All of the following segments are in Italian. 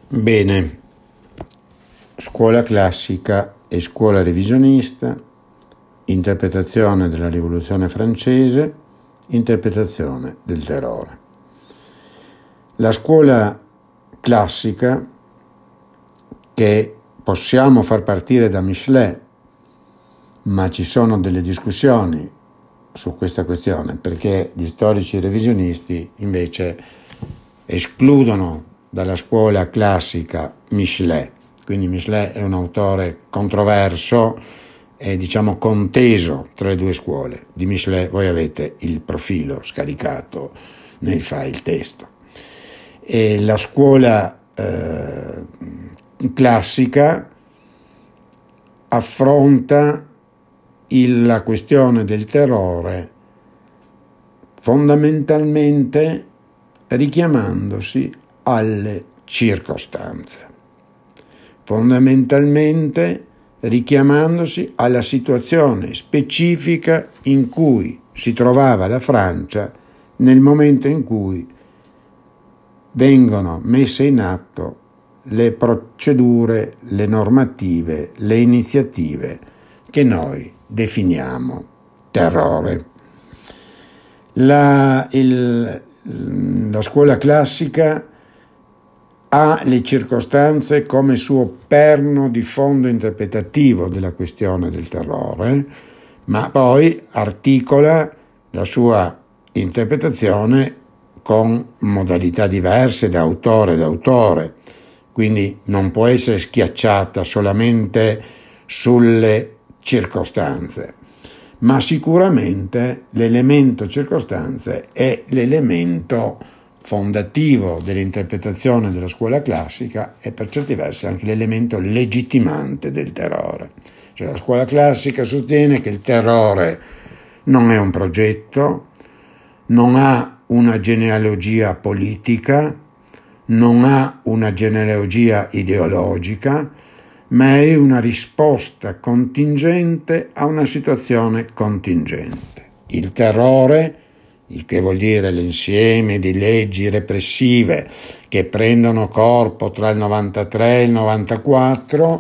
Bene, scuola classica e scuola revisionista, interpretazione della Rivoluzione francese, interpretazione del terrore. La scuola classica, che possiamo far partire da Michelet, ma ci sono delle discussioni su questa questione, perché gli storici revisionisti invece escludono dalla scuola classica Michelet. Quindi Michelet è un autore controverso e conteso tra le due scuole. Di Michelet voi avete il profilo scaricato nel file testo. E la scuola classica affronta la questione del terrore fondamentalmente richiamandosi alle circostanze, fondamentalmente richiamandosi alla situazione specifica in cui si trovava la Francia nel momento in cui vengono messe in atto le procedure, le normative, le iniziative che noi definiamo terrore. La scuola classica ha le circostanze come suo perno di fondo interpretativo della questione del terrore, ma poi articola la sua interpretazione con modalità diverse da autore ad autore, quindi non può essere schiacciata solamente sulle circostanze, ma sicuramente l'elemento circostanze è l'elemento fondativo dell'interpretazione della scuola classica e per certi versi anche l'elemento legittimante del terrore. Cioè la scuola classica sostiene che il terrore non è un progetto, non ha una genealogia politica, non ha una genealogia ideologica, ma è una risposta contingente a una situazione contingente. Il terrore, il che vuol dire l'insieme di leggi repressive che prendono corpo tra il 93 e il 94,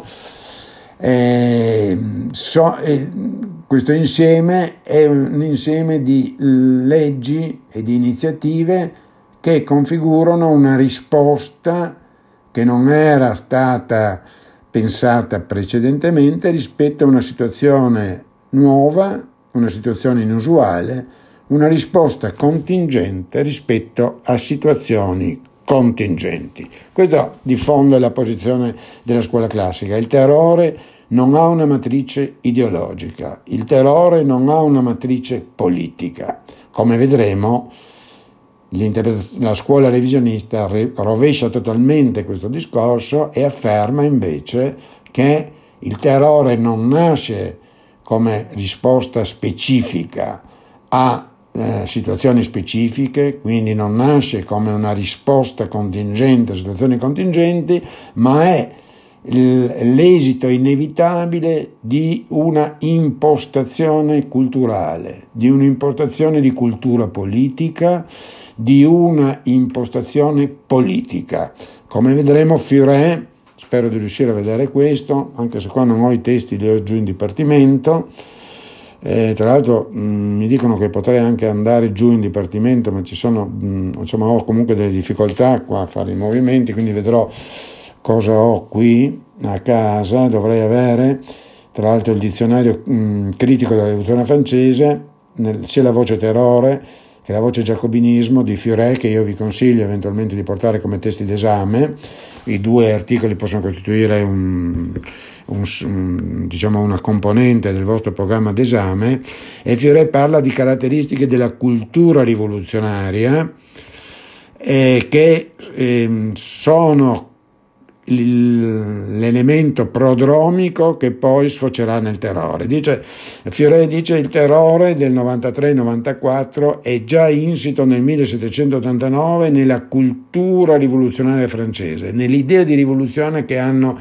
questo insieme è un insieme di leggi e di iniziative che configurano una risposta che non era stata pensata precedentemente rispetto a una situazione nuova, una situazione inusuale, una risposta contingente rispetto a situazioni contingenti. Questo di fondo è la posizione della scuola classica. Il terrore non ha una matrice ideologica, il terrore non ha una matrice politica. Come vedremo, la scuola revisionista rovescia totalmente questo discorso e afferma invece che il terrore non nasce come risposta specifica a situazioni specifiche, quindi non nasce come una risposta contingente a situazioni contingenti, ma è l'esito inevitabile di una impostazione culturale, di un'impostazione di cultura politica, di una impostazione politica. Come vedremo, Furet, spero di riuscire a vedere questo, anche se qua non ho i testi, li ho giù in dipartimento. Tra l'altro mi dicono che potrei anche andare giù in dipartimento, ma ci sono, ho comunque delle difficoltà qua a fare i movimenti, quindi vedrò cosa ho qui a casa. Dovrei avere tra l'altro il dizionario critico della rivoluzione francese, sia la voce terrore che la voce giacobinismo di Furet, che io vi consiglio eventualmente di portare come testi d'esame. I due articoli possono costituire una componente del vostro programma d'esame, e Furet parla di caratteristiche della cultura rivoluzionaria che sono l'elemento prodromico che poi sfocerà nel terrore. Fiore dice il terrore del 93-94 è già insito nel 1789 nella cultura rivoluzionaria francese, nell'idea di rivoluzione che hanno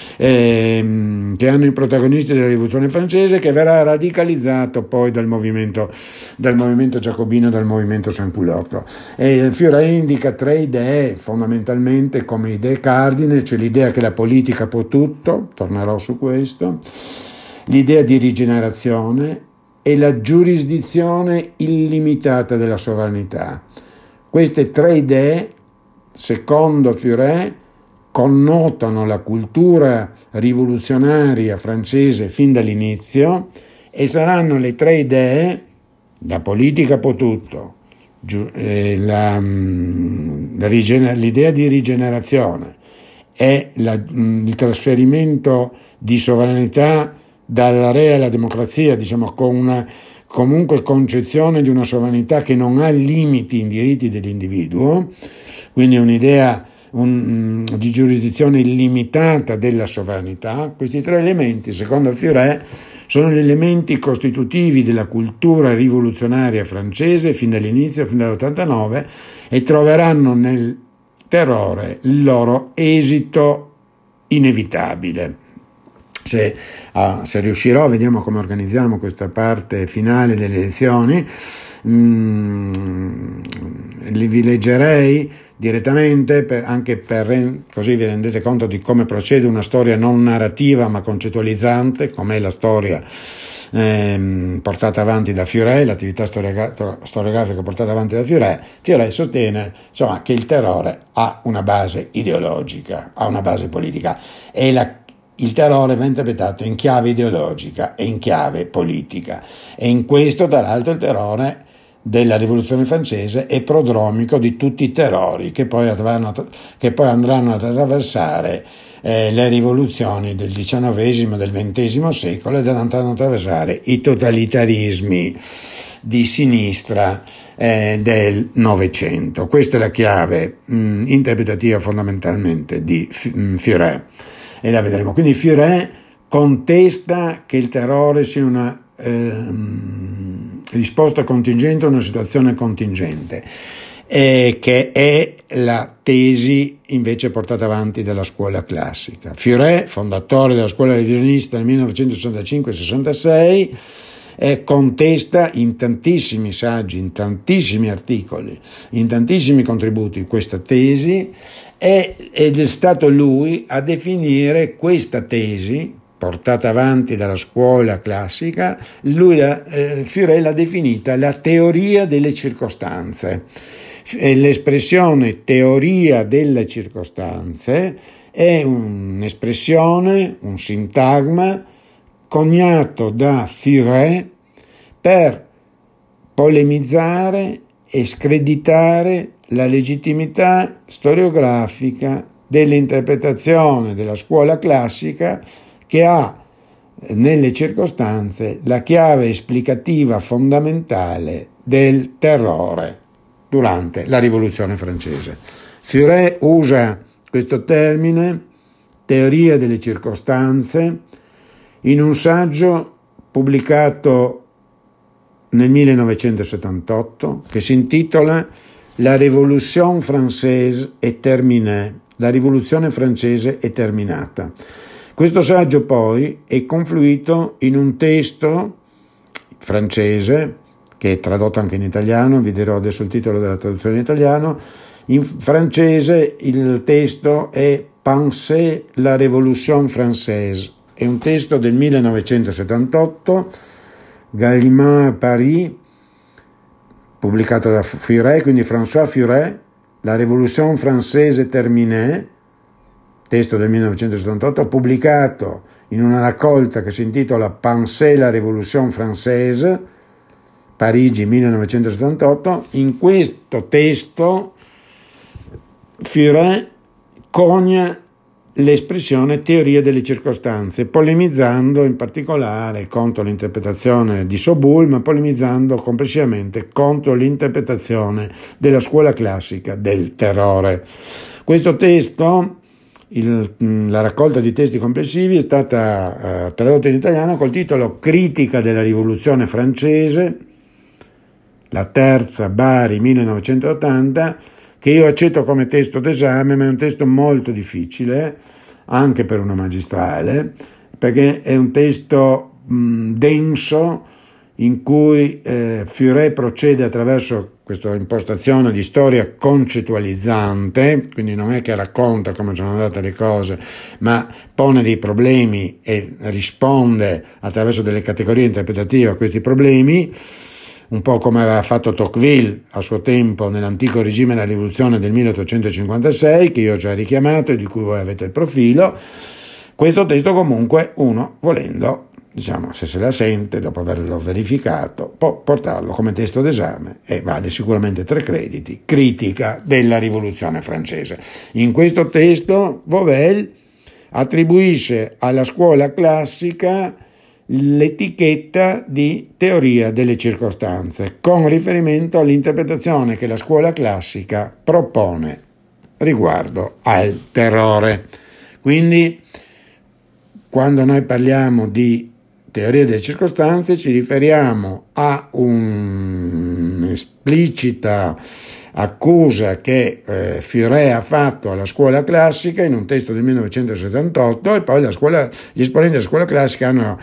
i protagonisti della rivoluzione francese, che verrà radicalizzato poi dal movimento giacobino, dal movimento Sansculotte. E Fiore indica 3 idee fondamentalmente come idee cardine, cioè l'idea che la politica può tutto, tornerò su questo, l'idea di rigenerazione e la giurisdizione illimitata della sovranità. Queste 3 idee, secondo Fiore, connotano la cultura rivoluzionaria francese fin dall'inizio e saranno le 3 idee: la politica può tutto, l'idea di rigenerazione e il trasferimento di sovranità dalla re alla democrazia, diciamo, con una comunque concezione di una sovranità che non ha limiti in diritti dell'individuo, quindi un'idea di giurisdizione illimitata della sovranità. Questi 3 elementi, secondo Fiore, sono gli elementi costitutivi della cultura rivoluzionaria francese fin dall'inizio, fin dall'89, e troveranno nel terrore il loro esito inevitabile. Se riuscirò, vediamo come organizziamo questa parte finale delle elezioni. Vi leggerei direttamente così vi rendete conto di come procede una storia non narrativa ma concettualizzante, come è la storia portata avanti da Fiore, l'attività storiografica portata avanti da Fiore. Fiore sostiene, insomma, che il terrore ha una base ideologica, ha una base politica, e il terrore va interpretato in chiave ideologica e in chiave politica, e in questo, tra l'altro, il terrore della rivoluzione francese è prodromico di tutti i terrori che poi andranno ad attraversare le rivoluzioni del XIX, del XX secolo, ed andranno ad attraversare i totalitarismi di sinistra del Novecento. Questa è la chiave interpretativa fondamentalmente di Fiore, e la vedremo. Quindi Fiore contesta che il terrore sia una risposta contingente a una situazione contingente, che è la tesi invece portata avanti dalla scuola classica. Fiore, fondatore della scuola revisionista nel 1965-66, contesta in tantissimi saggi, in tantissimi articoli, in tantissimi contributi questa tesi, ed è stato lui a definire questa tesi portata avanti dalla scuola classica. Fiore l'ha definita la teoria delle circostanze. L'espressione teoria delle circostanze è un'espressione, un sintagma coniato da Fiore per polemizzare e screditare la legittimità storiografica dell'interpretazione della scuola classica, che ha nelle circostanze la chiave esplicativa fondamentale del terrore durante la rivoluzione francese. Fiore usa questo termine, teoria delle circostanze, in un saggio pubblicato nel 1978 che si intitola La Révolution française est terminée, la rivoluzione francese è terminata. Questo saggio poi è confluito in un testo francese, che è tradotto anche in italiano, vi dirò adesso il titolo della traduzione in italiano. In francese il testo è Pensez la Révolution française, è un testo del 1978, Gallimard Paris, pubblicato da Fiore, quindi François Fiore, La Révolution française terminée, testo del 1978, pubblicato in una raccolta che si intitola Pensez la Révolution française, Parigi 1978. In questo testo Fiore conia l'espressione teoria delle circostanze, polemizzando in particolare contro l'interpretazione di Soboul, ma polemizzando complessivamente contro l'interpretazione della scuola classica del terrore. Questo testo la raccolta di testi complessivi è stata tradotta in italiano col titolo Critica della Rivoluzione francese, la terza, Bari 1980, che io accetto come testo d'esame, ma è un testo molto difficile, anche per una magistrale, perché è un testo denso, in cui Furet procede attraverso questa impostazione di storia concettualizzante, quindi non è che racconta come sono andate le cose, ma pone dei problemi e risponde attraverso delle categorie interpretative a questi problemi, un po' come aveva fatto Tocqueville a suo tempo nell'antico regime della rivoluzione del 1856, che io ho già richiamato e di cui voi avete il profilo. Questo testo comunque uno, volendo, diciamo, se se la sente, dopo averlo verificato, può portarlo come testo d'esame e vale sicuramente 3 crediti, critica della rivoluzione francese. In questo testo Vauvel attribuisce alla scuola classica l'etichetta di teoria delle circostanze, con riferimento all'interpretazione che la scuola classica propone riguardo al terrore. Quindi, quando noi parliamo di teoria delle circostanze, ci riferiamo a un'esplicita accusa che Furet ha fatto alla scuola classica in un testo del 1978, e poi gli esponenti della scuola classica hanno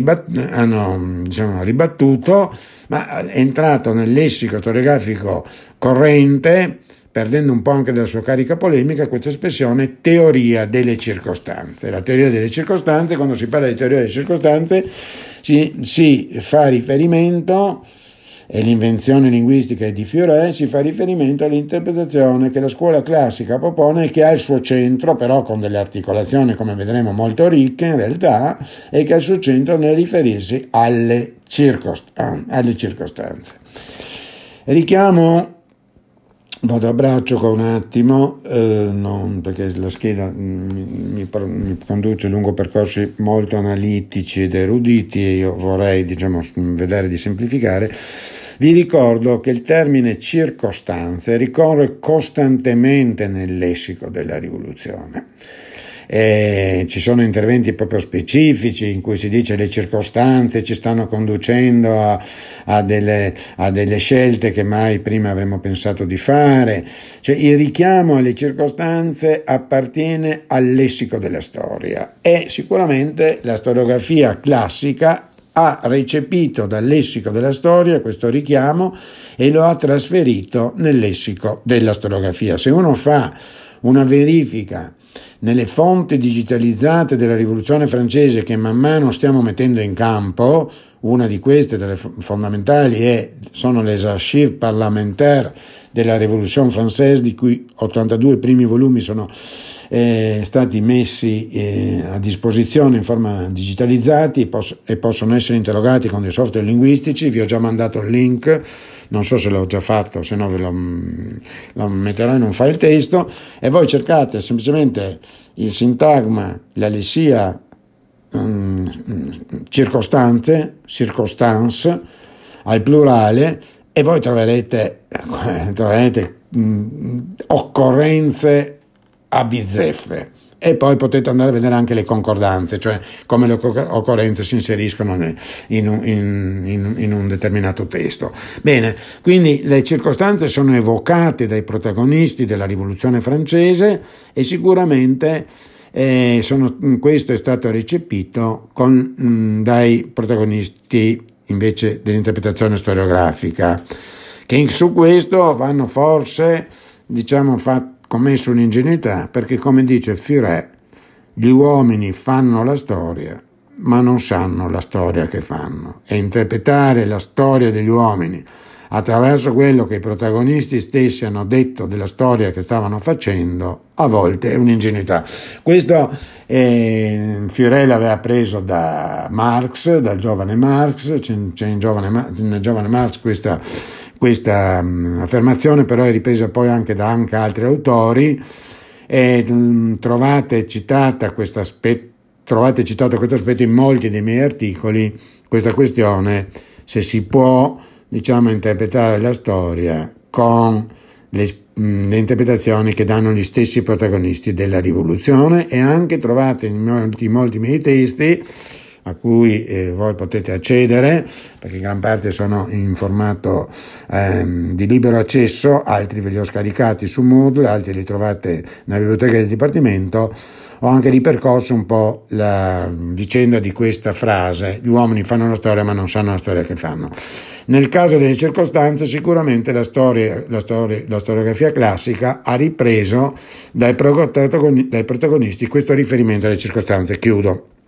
ribattuto, ma è entrato nel lessico storiografico corrente, perdendo un po' anche della sua carica polemica, questa espressione teoria delle circostanze. La teoria delle circostanze, quando si parla di teoria delle circostanze, si fa riferimento, e l'invenzione linguistica è di Furet, si fa riferimento all'interpretazione che la scuola classica propone, che ha il suo centro, però con delle articolazioni, come vedremo, molto ricche in realtà, e che ha il suo centro nel riferirsi alle circostanze. Richiamo, vado a braccio qua un attimo, perché la scheda mi conduce lungo percorsi molto analitici ed eruditi e io vorrei, vedere di semplificare. Vi ricordo che il termine circostanze ricorre costantemente nel lessico della rivoluzione. Ci sono interventi proprio specifici in cui si dice le circostanze ci stanno conducendo a delle scelte che mai prima avremmo pensato di fare. Cioè, il richiamo alle circostanze appartiene al lessico della storia e sicuramente la storiografia classica ha recepito dal lessico della storia questo richiamo e lo ha trasferito nel lessico della storiografia. Se uno fa una verifica nelle fonti digitalizzate della rivoluzione francese che man mano stiamo mettendo in campo, una di queste delle fondamentali sono les archives parlementaires della Révolution française, di cui 82 primi volumi sono stati messi a disposizione in forma digitalizzati e possono essere interrogati con dei software linguistici. Vi ho già mandato il link, non so se l'ho già fatto, se no ve lo metterò in un file testo, e voi cercate semplicemente il sintagma, la lessia circostance al plurale, e voi troverete occorrenze a bizzeffe, e poi potete andare a vedere anche le concordanze, cioè come le occorrenze si inseriscono in un determinato testo. Bene, quindi le circostanze sono evocate dai protagonisti della rivoluzione francese e sicuramente questo è stato recepito dai protagonisti invece dell'interpretazione storiografica, che su questo vanno forse commesso un'ingenuità, perché, come dice Furet, gli uomini fanno la storia ma non sanno la storia che fanno, e interpretare la storia degli uomini attraverso quello che i protagonisti stessi hanno detto della storia che stavano facendo a volte è un'ingenuità. Questo Furet l'aveva preso da Marx, dal giovane Marx. C'è nel giovane Marx questa affermazione, però è ripresa poi anche da altri autori, e trovate citato questo aspetto in molti dei miei articoli, questa questione se si può interpretare la storia con le interpretazioni che danno gli stessi protagonisti della rivoluzione, e anche trovate in molti miei testi, a cui voi potete accedere, perché in gran parte sono in formato di libero accesso, altri ve li ho scaricati su Moodle, altri li trovate nella biblioteca del Dipartimento. Ho anche ripercorso un po' la vicenda di questa frase: gli uomini fanno la storia ma non sanno la storia che fanno. Nel caso delle circostanze, sicuramente la storiografia classica ha ripreso dai protagonisti questo riferimento alle circostanze. Chiudo.